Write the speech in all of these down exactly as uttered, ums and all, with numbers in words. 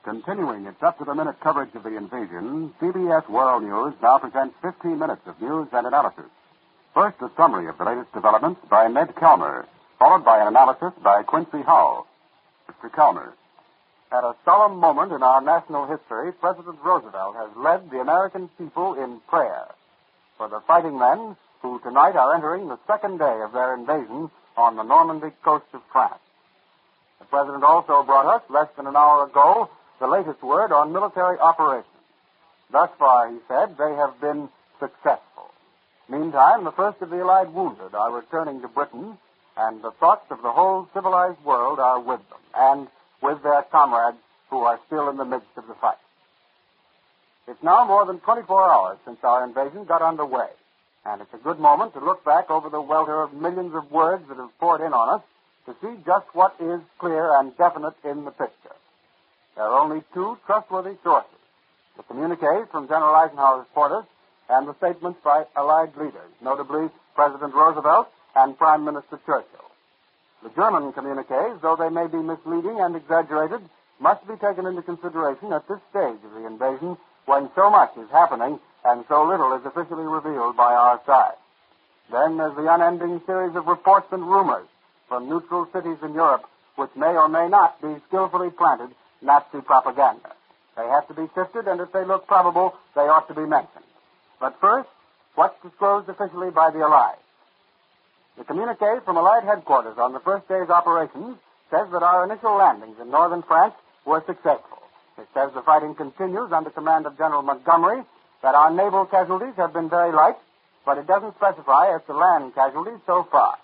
Continuing its up-to-the-minute coverage of the invasion, C B S World News now presents fifteen minutes of news and analysis. First, a summary of the latest developments by Ned Kelmer, followed by an analysis by Quincy Howell. Mister Kelmer. At a solemn moment in our national history, President Roosevelt has led the American people in prayer for the fighting men who tonight are entering the second day of their invasion on the Normandy coast of France. The President also brought us, less than an hour ago, the latest word on military operations. Thus far, he said, they have been successful. Meantime, the first of the Allied wounded are returning to Britain, and the thoughts of the whole civilized world are with them, and with their comrades who are still in the midst of the fight. It's now more than twenty-four hours since our invasion got underway, and it's a good moment to look back over the welter of millions of words that have poured in on us to see just what is clear and definite in the picture. There are only two trustworthy sources, the communiques from General Eisenhower's quarters and the statements by Allied leaders, notably President Roosevelt and Prime Minister Churchill. The German communiques, though they may be misleading and exaggerated, must be taken into consideration at this stage of the invasion when so much is happening and so little is officially revealed by our side. Then there's the unending series of reports and rumors from neutral cities in Europe which may or may not be skillfully planted Nazi propaganda. They have to be sifted, and if they look probable, they ought to be mentioned. But first, what's disclosed officially by the Allies? The communique from Allied headquarters on the first day's operations says that our initial landings in northern France were successful. It says the fighting continues under command of General Montgomery, that our naval casualties have been very light, but it doesn't specify as to land casualties so far.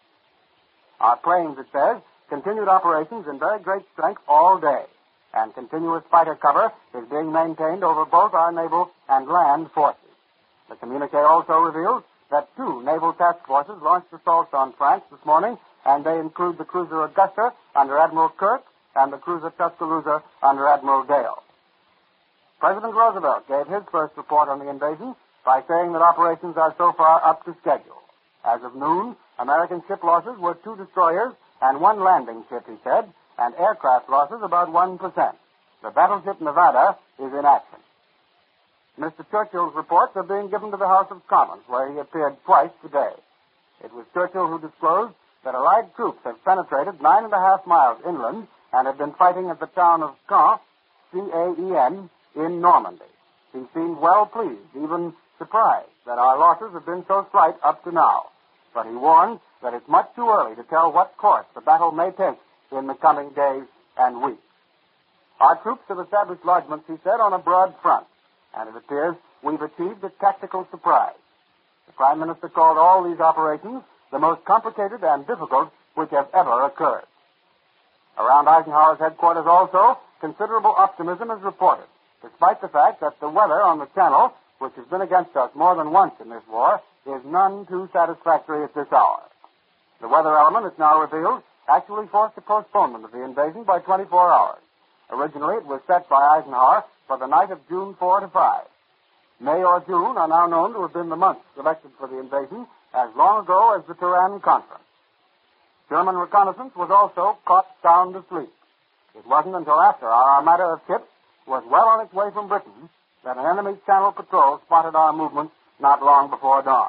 Our planes, it says, continued operations in very great strength all day, and continuous fighter cover is being maintained over both our naval and land forces. The communique also reveals that two naval task forces launched assaults on France this morning, and they include the cruiser Augusta under Admiral Kirk and the cruiser Tuscaloosa under Admiral Gale. President Roosevelt gave his first report on the invasion by saying that operations are so far up to schedule. As of noon, American ship losses were two destroyers and one landing ship, he said, and aircraft losses about one percent. The battleship Nevada is in action. Mister Churchill's reports are being given to the House of Commons, where he appeared twice today. It was Churchill who disclosed that Allied troops have penetrated nine and a half miles inland and have been fighting at the town of Caen, C A E N, in Normandy. He seemed well pleased, even surprised, that our losses have been so slight up to now. But he warned that it's much too early to tell what course the battle may take in the coming days and weeks. Our troops have established lodgments, he said, on a broad front, and it appears we've achieved a tactical surprise. The Prime Minister called all these operations the most complicated and difficult which have ever occurred. Around Eisenhower's headquarters also, considerable optimism is reported, despite the fact that the weather on the Channel, which has been against us more than once in this war, is none too satisfactory at this hour. The weather element, it's now revealed, actually forced a postponement of the invasion by twenty-four hours. Originally, it was set by Eisenhower for the night of June fourth to fifth. May or June are now known to have been the months selected for the invasion as long ago as the Turan Conference. German reconnaissance was also caught sound asleep. It wasn't until after our armada of ships was well on its way from Britain that an enemy channel patrol spotted our movement not long before dawn.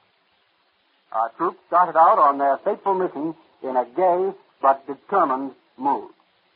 Our troops started out on their fateful mission in a gay but determined mood.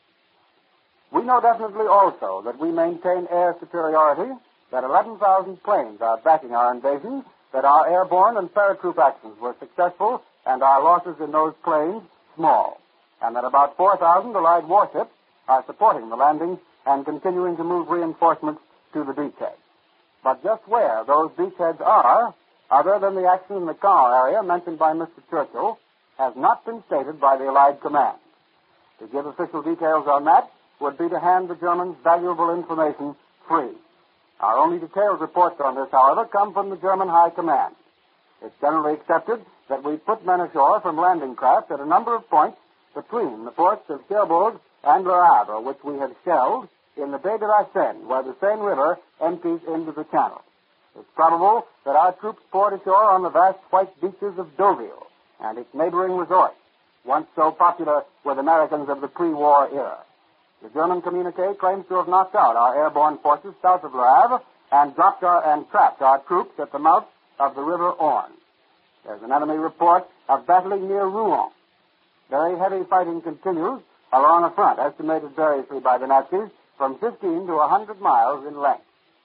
We know definitely also that we maintain air superiority, that eleven thousand planes are backing our invasion, that our airborne and paratroop actions were successful, and our losses in those planes small, and that about four thousand Allied warships are supporting the landings and continuing to move reinforcements to the beachhead. But just where those beachheads are, other than the action in the Caen area mentioned by Mister Churchill, has not been stated by the Allied command. To give official details on that would be to hand the Germans valuable information free. Our only detailed reports on this, however, come from the German High Command. It's generally accepted that we put men ashore from landing craft at a number of points between the ports of Cherbourg and Le Havre, which we have shelled in the Baie de la Seine, where the Seine River empties into the channel. It's probable that our troops poured ashore on the vast white beaches of Deauville and its neighboring resorts, once so popular with Americans of the pre-war era. The German communique claims to have knocked out our airborne forces south of Le Havre and dropped our, and trapped our troops at the mouth of the River Orne. There's an enemy report of battling near Rouen. Very heavy fighting continues along a front estimated variously by the Nazis from fifteen to one hundred miles in length.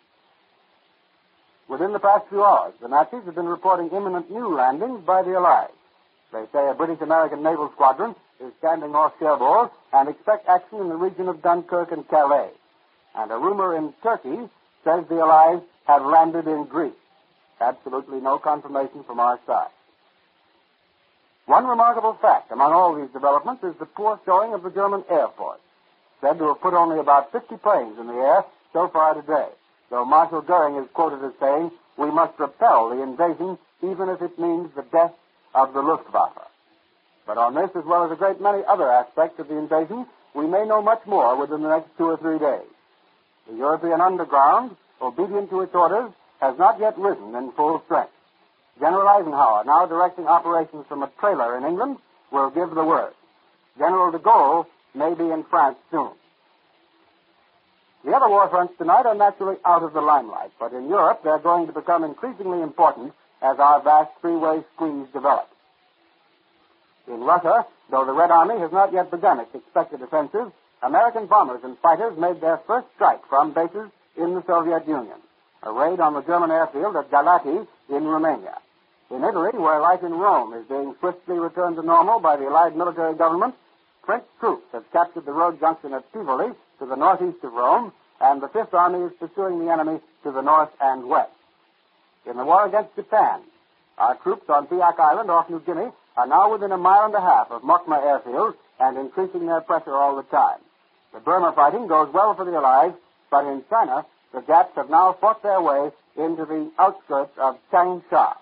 Within the past few hours, the Nazis have been reporting imminent new landings by the Allies. They say a British-American naval squadron is standing off Cherbourg and expect action in the region of Dunkirk and Calais. And a rumor in Turkey says the Allies have landed in Greece. Absolutely no confirmation from our side. One remarkable fact among all these developments is the poor showing of the German Air Force, said to have put only about fifty planes in the air so far today, though Marshal Goering is quoted as saying, "We must repel the invasion even if it means the death of the Luftwaffe." But on this, as well as a great many other aspects of the invasion, we may know much more within the next two or three days. The European underground, obedient to its orders, has not yet risen in full strength. General Eisenhower, now directing operations from a trailer in England, will give the word. General de Gaulle may be in France soon. The other war fronts tonight are naturally out of the limelight, but in Europe they're going to become increasingly important as our vast three-way squeeze develops. In Russia, though the Red Army has not yet begun its expected offensive, American bombers and fighters made their first strike from bases in the Soviet Union, a raid on the German airfield at Galati in Romania. In Italy, where life in Rome is being swiftly returned to normal by the Allied military government, French troops have captured the road junction at Tivoli to the northeast of Rome, and the Fifth Army is pursuing the enemy to the north and west. In the war against Japan, our troops on Piak Island off New Guinea are now within a mile and a half of Mokma airfield and increasing their pressure all the time. The Burma fighting goes well for the Allies, but in China, the Japs have now fought their way into the outskirts of Changsha.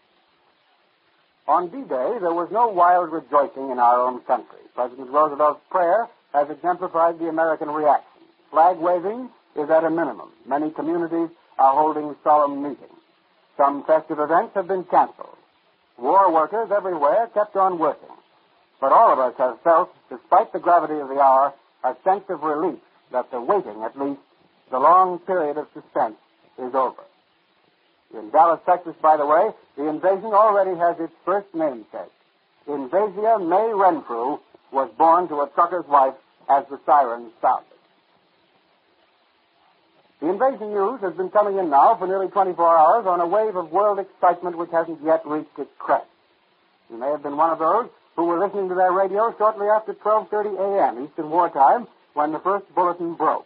On D-Day, there was no wild rejoicing in our own country. President Roosevelt's prayer has exemplified the American reaction. Flag waving is at a minimum. Many communities are holding solemn meetings. Some festive events have been canceled. War workers everywhere kept on working. But all of us have felt, despite the gravity of the hour, a sense of relief that the waiting, at least, the long period of suspense, is over. In Dallas, Texas, by the way, the invasion already has its first namesake. Invasia May Renfrew was born to a trucker's wife as the sirens sounded. The invasion news has been coming in now for nearly twenty-four hours on a wave of world excitement which hasn't yet reached its crest. You may have been one of those who were listening to their radio shortly after twelve thirty a.m. Eastern Wartime when the first bulletin broke.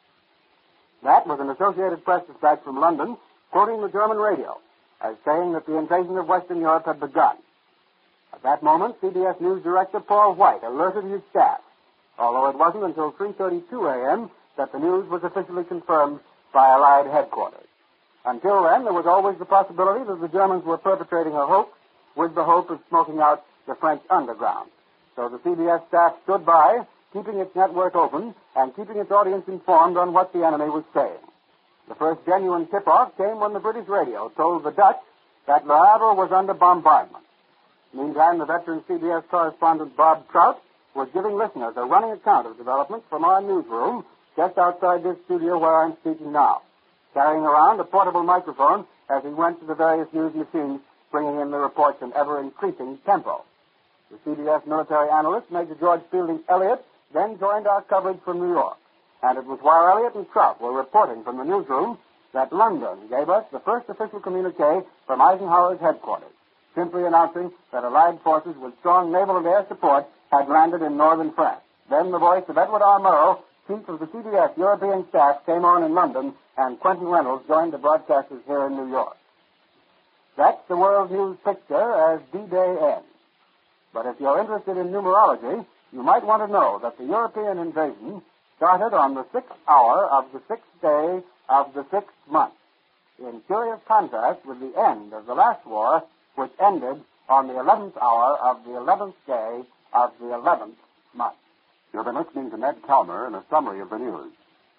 That was an Associated Press dispatch from London quoting the German radio as saying that the invasion of Western Europe had begun. At that moment, C B S News Director Paul White alerted his staff, although it wasn't until three thirty-two a.m. that the news was officially confirmed by Allied headquarters. Until then, there was always the possibility that the Germans were perpetrating a hoax with the hope of smoking out the French underground. So the C B S staff stood by, keeping its network open and keeping its audience informed on what the enemy was saying. The first genuine tip-off came when the British radio told the Dutch that Le Havre was under bombardment. Meantime, the veteran C B S correspondent Bob Trout was giving listeners a running account of developments from our newsroom just outside this studio where I'm speaking now, carrying around a portable microphone as he went to the various news machines, bringing in the reports in ever-increasing tempo. The C B S military analyst, Major George Fielding Elliott, then joined our coverage from New York. And it was while Elliott and Trout were reporting from the newsroom that London gave us the first official communique from Eisenhower's headquarters, simply announcing that Allied forces with strong naval and air support had landed in northern France. Then the voice of Edward R. Murrow, chief of the C B S European staff, came on in London, and Quentin Reynolds joined the broadcasters here in New York. That's the world news picture as D-Day ends. But if you're interested in numerology, you might want to know that the European invasion started on the sixth hour of the sixth day of the sixth month, in curious contrast with the end of the last war, which ended on the eleventh hour of the eleventh day of the eleventh month. You've been listening to Ned Calmer in a summary of the news.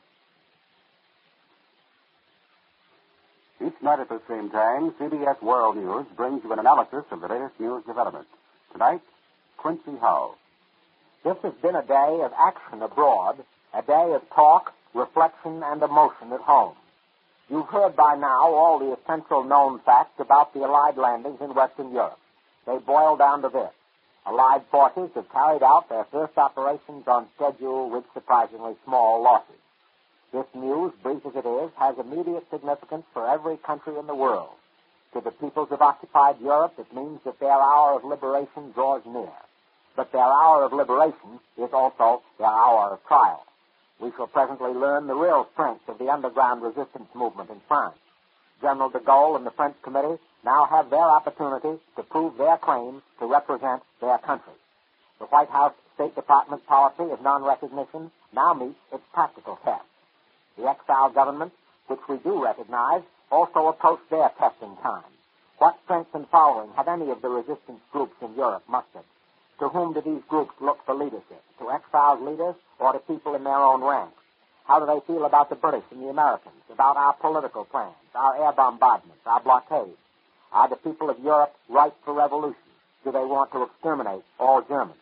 Each night at the same time, C B S World News brings you an analysis of the latest news developments. Tonight, Quincy Howe. This has been a day of action abroad A day of talk, reflection, and emotion at home. You've heard by now all the essential known facts about the Allied landings in Western Europe. They boil down to this. Allied forces have carried out their first operations on schedule with surprisingly small losses. This news, brief as it is, has immediate significance for every country in the world. To the peoples of occupied Europe, it means that their hour of liberation draws near. But their hour of liberation is also their hour of trial. We shall presently learn the real strength of the underground resistance movement in France. General de Gaulle and the French Committee now have their opportunity to prove their claim to represent their country. The White House State Department policy of non-recognition now meets its practical test. The exile government, which we do recognize, also approach their testing time. What strength and following have any of the resistance groups in Europe mustered? To whom do these groups look for leadership? To exiled leaders or to people in their own ranks? How do they feel about the British and the Americans, about our political plans, our air bombardments, our blockades? Are the people of Europe ripe for revolution? Do they want to exterminate all Germans?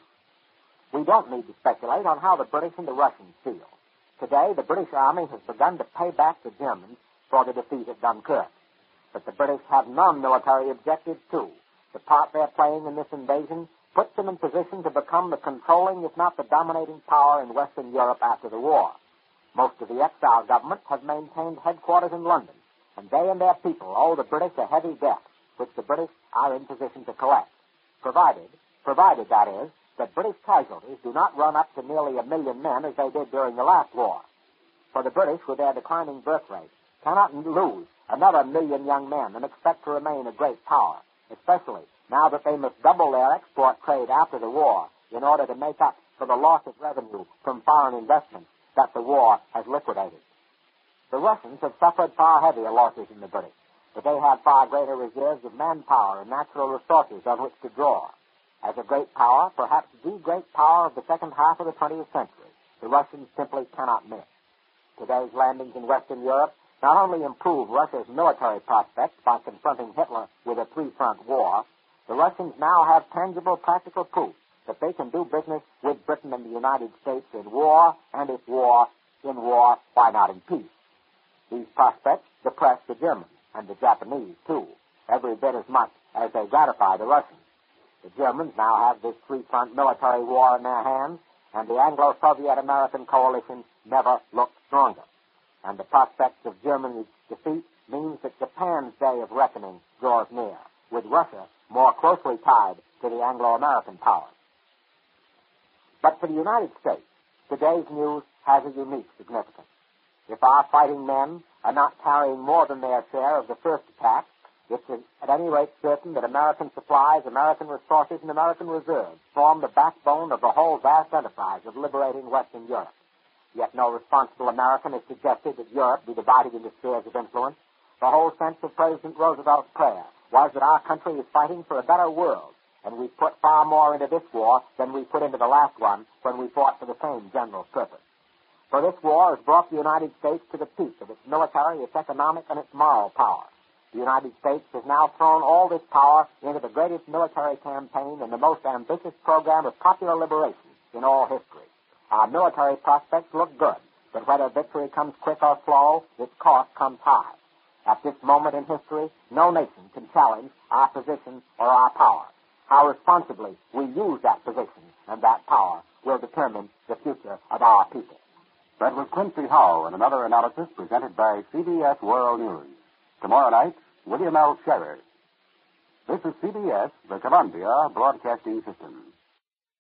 We don't need to speculate on how the British and the Russians feel. Today, the British Army has begun to pay back the Germans for the defeat at Dunkirk. But the British have non-military objectives, too. The part they're playing in this invasion puts them in position to become the controlling, if not the dominating power in Western Europe after the war. Most of the exile governments have maintained headquarters in London, and they and their people owe the British a heavy debt, which the British are in position to collect, provided, provided, that is, that British casualties do not run up to nearly a million men as they did during the last war. For the British, with their declining birth rate, cannot lose another million young men and expect to remain a great power, especially now that they must double their export trade after the war in order to make up for the loss of revenue from foreign investments that the war has liquidated. The Russians have suffered far heavier losses than the British, but they have far greater reserves of manpower and natural resources on which to draw. As a great power, perhaps the great power of the second half of the twentieth century, the Russians simply cannot miss. Today's landings in Western Europe not only improve Russia's military prospects by confronting Hitler with a three-front war, the Russians now have tangible practical proof that they can do business with Britain and the United States in war, and if war, in war, why not in peace? These prospects depress the Germans, and the Japanese, too, every bit as much as they gratify the Russians. The Germans now have this three-front military war in their hands, and the Anglo-Soviet-American coalition never looked stronger. And the prospects of Germany's defeat means that Japan's day of reckoning draws near, with Russia more closely tied to the Anglo-American powers. But for the United States, today's news has a unique significance. If our fighting men are not carrying more than their share of the first attack, it's at any rate certain that American supplies, American resources, and American reserves form the backbone of the whole vast enterprise of liberating Western Europe. Yet no responsible American has suggested that Europe be divided into spheres of influence. The whole sense of President Roosevelt's prayer was that our country is fighting for a better world, and we've put far more into this war than we put into the last one when we fought for the same general purpose. For this war has brought the United States to the peak of its military, its economic, and its moral power. The United States has now thrown all this power into the greatest military campaign and the most ambitious program of popular liberation in all history. Our military prospects look good, but whether victory comes quick or slow, its cost comes high. At this moment in history, no nation can challenge our position or our power. How responsibly we use that position and that power will determine the future of our people. That was Quincy Howe in another analysis presented by C B S World News. Tomorrow night, William L. Sherrer. This is C B S, the Columbia Broadcasting System.